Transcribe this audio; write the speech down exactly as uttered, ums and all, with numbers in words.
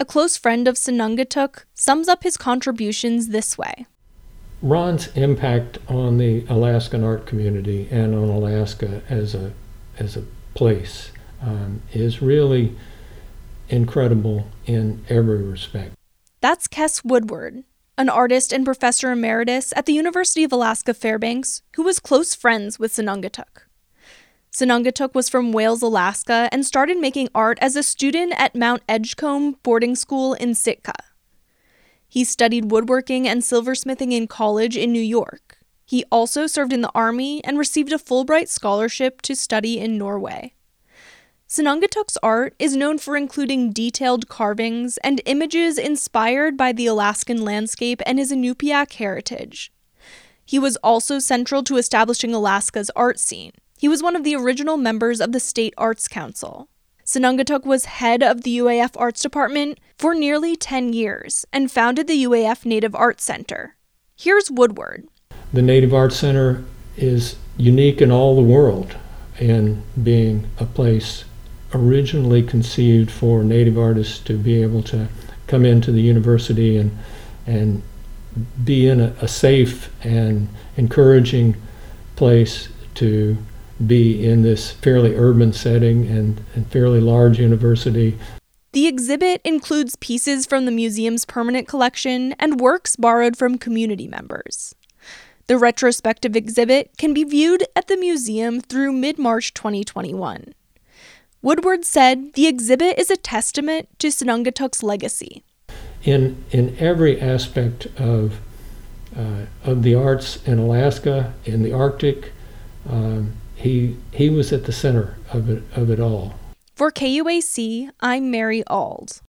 a close friend of Sinungatuk, sums up his contributions this way. Ron's impact on the Alaskan art community and on Alaska as a as a place um, is really incredible in every respect. That's Kes Woodward, an artist and professor emeritus at the University of Alaska Fairbanks, who was close friends with Sinungatuk. Sinungatuk was from Wales, Alaska, and started making art as a student at Mount Edgecombe boarding school in Sitka. He studied woodworking and silversmithing in college in New York. He also served in the Army and received a Fulbright scholarship to study in Norway. Sinungatuk's art is known for including detailed carvings and images inspired by the Alaskan landscape and his Inupiaq heritage. He was also central to establishing Alaska's art scene. He was one of the original members of the State Arts Council. Sinungatuk was head of the U A F Arts Department for nearly ten years and founded the U A F Native Arts Center. Here's Woodward. The Native Arts Center is unique in all the world in being a place originally conceived for Native artists to be able to come into the university and and be in a, a safe and encouraging place to be in this fairly urban setting and, and fairly large university. The exhibit includes pieces from the museum's permanent collection and works borrowed from community members. The retrospective exhibit can be viewed at the museum through mid-March twenty twenty-one. Woodward said the exhibit is a testament to Sinungatuk's legacy. In in every aspect of uh, of the arts in Alaska, in the Arctic, um, he he was at the center of it of it all. For K U A C, I'm Mary Auld.